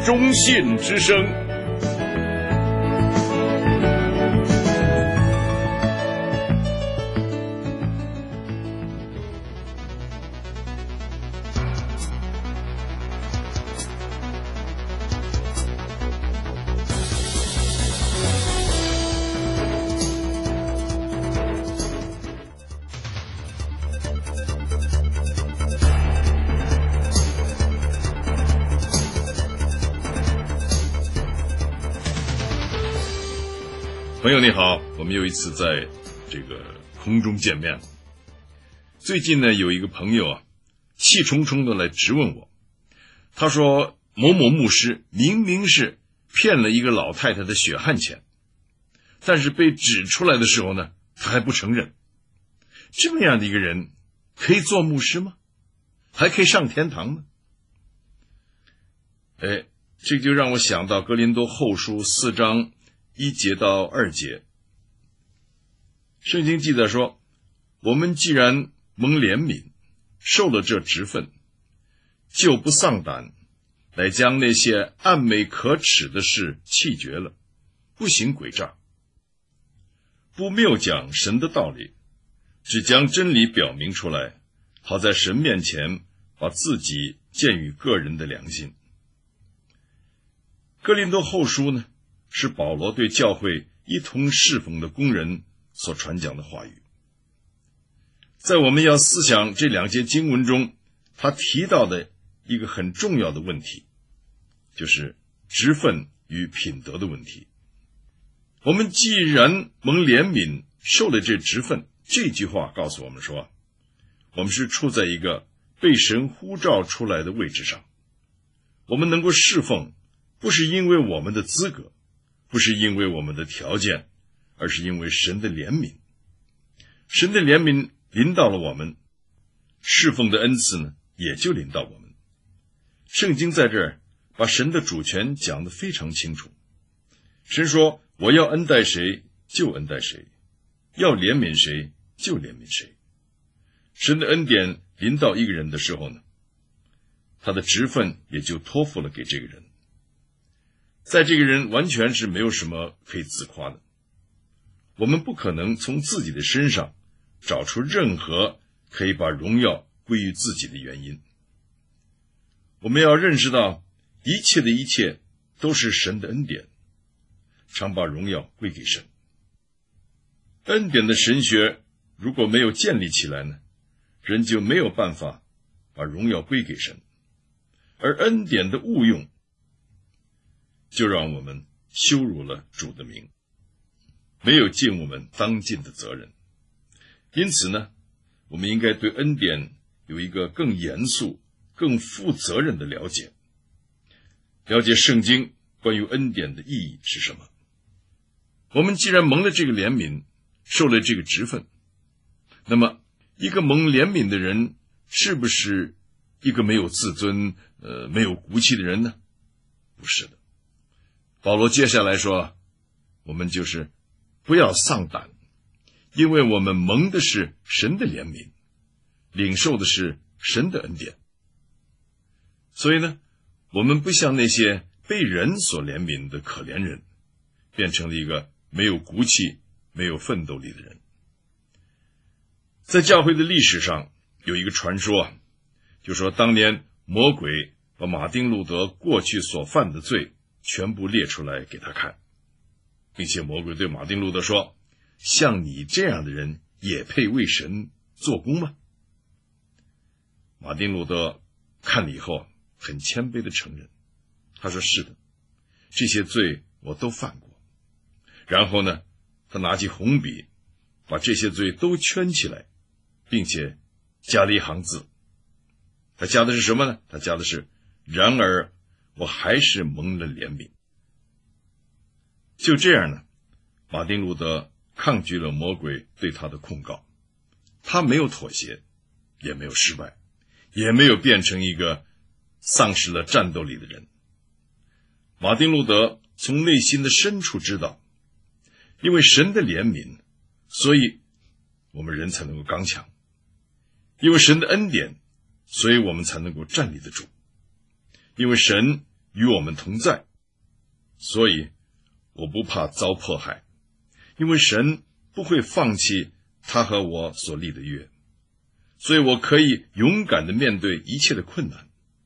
中信之声。朋友你好，我们又一次在这个空中见面了。最近呢，有一个朋友气冲冲的来质问我，他说某某牧师明明是骗了一个老太太的血汗钱，但是被指出来的时候呢，他还不承认。这么样的一个人可以做牧师吗？还可以上天堂吗？这就让我想到哥林多后书4章1节到2节，圣经记载说，我们既然蒙怜悯，受了这职分，就不丧胆，来将那些暗昧可耻的事弃绝了，不行诡诈，不谬讲神的道理，只将真理表明出来，好在神面前把自己鉴于个人的良心。哥林多后书呢，是保罗对教会一同侍奉的工人所传讲的话语。在我们要思想这2节经文中，他提到的一个很重要的问题，就是职分与品德的问题。我们既然蒙怜悯，受了这职分，这句话告诉我们说，我们是处在一个被神呼召出来的位置上。我们能够侍奉，不是因为我们的资格，不是因为我们的条件，而是因为神的怜悯。神的怜悯临到了我们，侍奉的恩赐呢，也就临到我们。圣经在这儿把神的主权讲得非常清楚。神说，我要恩待谁就恩待谁，要怜悯谁就怜悯谁。神的恩典临到一个人的时候呢，他的职分也就托付了给这个人。在这个人完全是没有什么可以自夸的，我们不可能从自己的身上找出任何可以把荣耀归于自己的原因。我们要认识到，一切的一切都是神的恩典，常把荣耀归给神。恩典的神学如果没有建立起来呢，人就没有办法把荣耀归给神，而恩典的误用就让我们羞辱了主的名，没有尽我们当尽的责任。因此呢，我们应该对恩典有一个更严肃、更负责任的了解，了解圣经关于恩典的意义是什么。我们既然蒙了这个怜悯，受了这个职分，那么一个蒙怜悯的人是不是一个没有自尊、没有骨气的人呢？不是的。保罗接下来说，我们就是不要丧胆，因为我们蒙的是神的怜悯，领受的是神的恩典。所以呢，我们不像那些被人所怜悯的可怜人，变成了一个没有骨气、没有奋斗力的人。在教会的历史上有一个传说，就说当年魔鬼把马丁路德过去所犯的罪全部列出来给他看，并且魔鬼对马丁路德说，像你这样的人也配为神做工吗？马丁路德看了以后很谦卑地承认，他说是的，这些罪我都犯过。然后呢，他拿起红笔把这些罪都圈起来，并且加了一行字。他加的是什么呢？他加的是，然而我还是蒙了怜悯。就这样呢，马丁路德抗拒了魔鬼对他的控告，他没有妥协，也没有失败，也没有变成一个丧失了战斗力的人。马丁路德从内心的深处知道，因为神的怜悯，所以我们人才能够刚强；因为神的恩典，所以我们才能够站立得住；因为神与我们同在，所以我不怕遭迫害，因为神不会放弃他和我所立的约，所以我可以勇敢地面对一切的困难。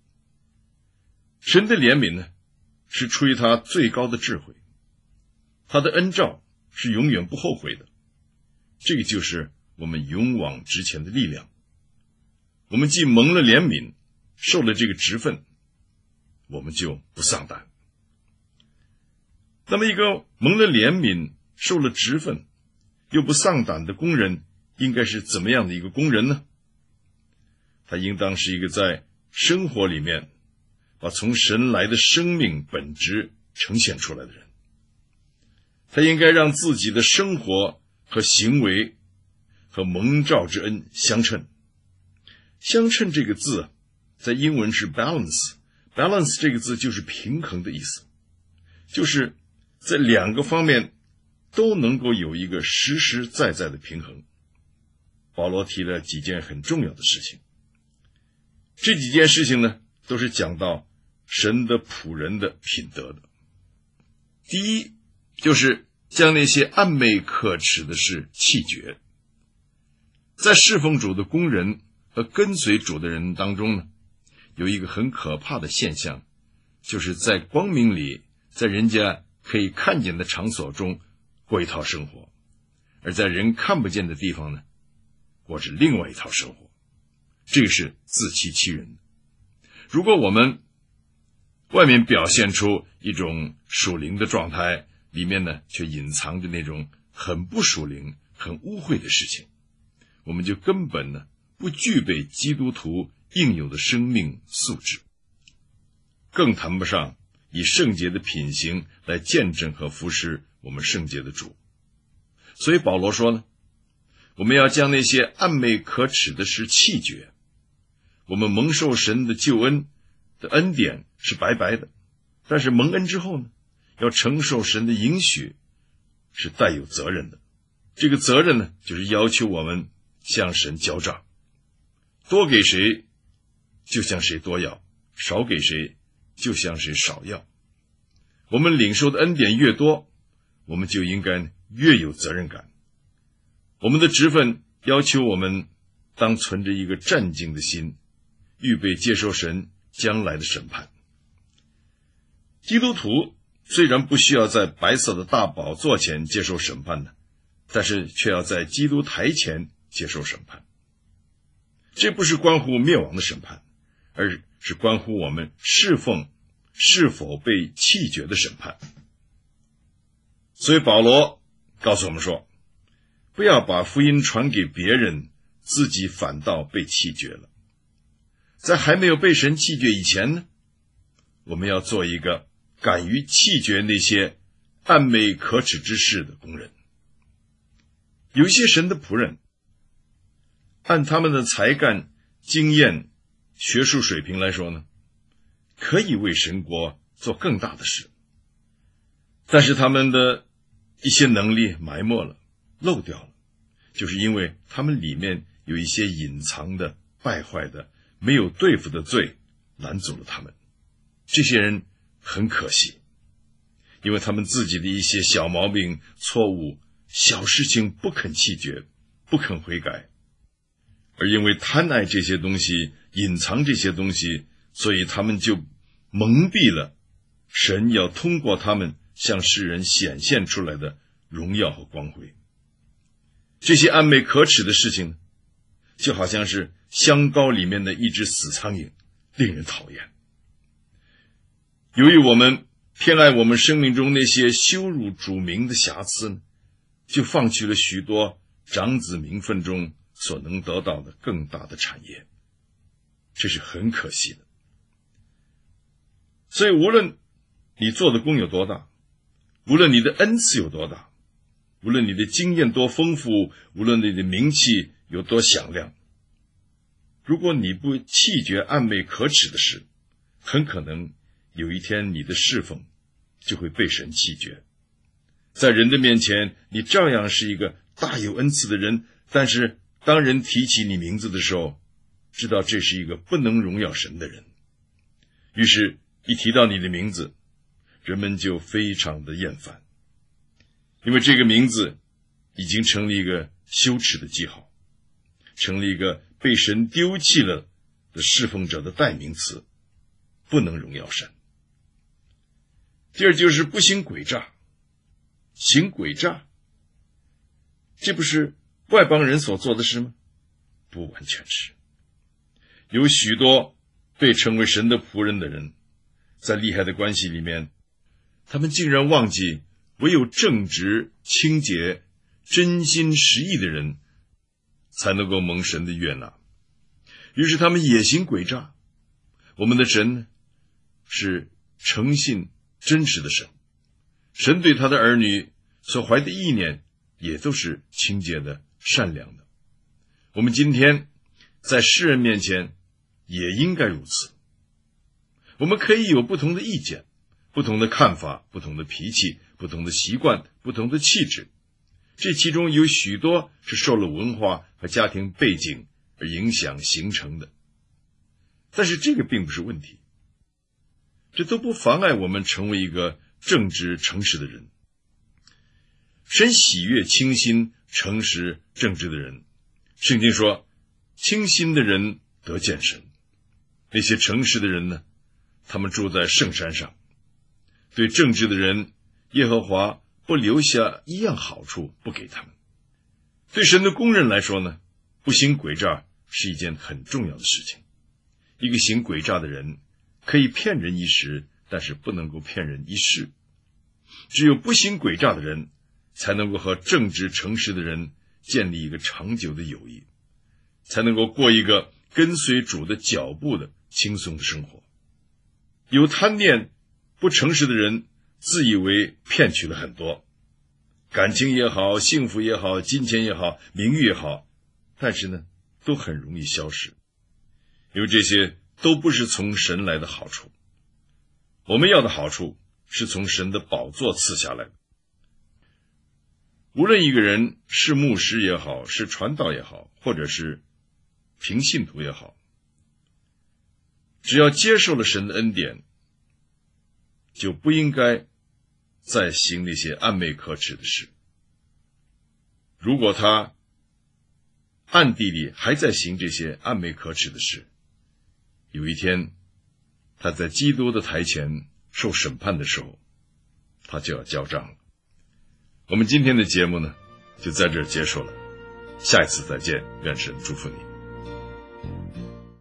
神的怜悯呢，是出于他最高的智慧，他的恩召是永远不后悔的，这个就是我们勇往直前的力量。我们既蒙了怜悯，受了这个职分，我们就不丧胆。那么一个蒙了怜悯，受了职分，又不丧胆的工人，应该是怎么样的一个工人呢？他应当是一个在生活里面把从神来的生命本质呈现出来的人。他应该让自己的生活和行为和蒙召之恩相称。相称这个字在英文是 balance 这个字就是平衡的意思，就是在两个方面都能够有一个实实在在的平衡。保罗提了几件很重要的事情，这几件事情呢，都是讲到神的仆人的品德的。第一，就是将那些暗昧可耻的事弃绝。在侍奉主的工人和跟随主的人当中呢，有一个很可怕的现象，就是在光明里，在人家可以看见的场所中过一套生活，而在人看不见的地方呢，过着另外一套生活。这个是自欺欺人。如果我们外面表现出一种属灵的状态，里面呢却隐藏着那种很不属灵、很污秽的事情，我们就根本呢不具备基督徒应有的生命素质，更谈不上以圣洁的品行来见证和服侍我们圣洁的主。所以保罗说呢，我们要将那些暗昧可耻的事弃绝。我们蒙受神的救恩的恩典是白白的，但是蒙恩之后呢，要承受神的应许是带有责任的。这个责任呢，就是要求我们向神交账，多给谁就向谁多要，少给谁就向谁少要。我们领受的恩典越多，我们就应该越有责任感。我们的职分要求我们当存着一个战兢的心，预备接受神将来的审判。基督徒虽然不需要在白色的大宝座前接受审判呢，但是却要在基督台前接受审判。这不是关乎灭亡的审判，而是关乎我们侍奉是否被弃绝的审判。所以保罗告诉我们说，不要把福音传给别人，自己反倒被弃绝了。在还没有被神弃绝以前呢，我们要做一个敢于弃绝那些暗昧可耻之事的工人。有一些神的仆人，按他们的才干、经验、学术水平来说呢，可以为神国做更大的事，但是他们的一些能力埋没了，漏掉了，就是因为他们里面有一些隐藏的、败坏的、没有对付的罪拦阻了他们。这些人很可惜，因为他们自己的一些小毛病、错误、小事情不肯弃绝，不肯悔改，而因为贪爱这些东西，隐藏这些东西，所以他们就蒙蔽了神要通过他们向世人显现出来的荣耀和光辉。这些暗昧可耻的事情就好像是香膏里面的一只死苍蝇，令人讨厌。由于我们偏爱我们生命中那些羞辱主名的瑕疵呢，就放弃了许多长子名分中所能得到的更大的产业，这是很可惜的。所以无论你做的工有多大，无论你的恩赐有多大，无论你的经验多丰富，无论你的名气有多响亮，如果你不弃绝暗昧可耻的事，很可能有一天你的侍奉就会被神弃绝。在人的面前，你照样是一个大有恩赐的人，但是当人提起你名字的时候，知道这是一个不能荣耀神的人，于是一提到你的名字，人们就非常的厌烦，因为这个名字已经成了一个羞耻的记号，成了一个被神丢弃了的侍奉者的代名词，不能荣耀神。第二就是不行诡诈。行诡诈，这不是外邦人所做的事吗？不完全是。有许多被称为神的仆人的人，在利害的关系里面，他们竟然忘记唯有正直、清洁、真心实意的人才能够蒙神的悦纳，于是他们也行诡诈。我们的神是诚信真实的神，神对他的儿女所怀的意念也都是清洁的、善良的。我们今天在世人面前也应该如此。我们可以有不同的意见、不同的看法、不同的脾气、不同的习惯、不同的气质，这其中有许多是受了文化和家庭背景而影响形成的，但是这个并不是问题，这都不妨碍我们成为一个正直诚实的人。神喜悦清心诚实正直的人，圣经说清心的人得见神。那些诚实的人呢，他们住在圣山上。对正直的人，耶和华不留下一样好处不给他们。对神的工人来说呢，不行诡诈是一件很重要的事情。一个行诡诈的人可以骗人一时，但是不能够骗人一世。只有不行诡诈的人才能够和正直诚实的人建立一个长久的友谊，才能够过一个跟随主的脚步的轻松的生活。有贪念不诚实的人自以为骗取了很多，感情也好，幸福也好，金钱也好，名誉也好，但是呢都很容易消失，因为这些都不是从神来的好处。我们要的好处是从神的宝座赐下来的。无论一个人是牧师也好，是传道也好，或者是平信徒也好，只要接受了神的恩典，就不应该再行那些暗昧可耻的事。如果他暗地里还在行这些暗昧可耻的事，有一天他在基督的台前受审判的时候，他就要交账了。我们今天的节目呢，就在这儿结束了，下一次再见，愿神祝福你。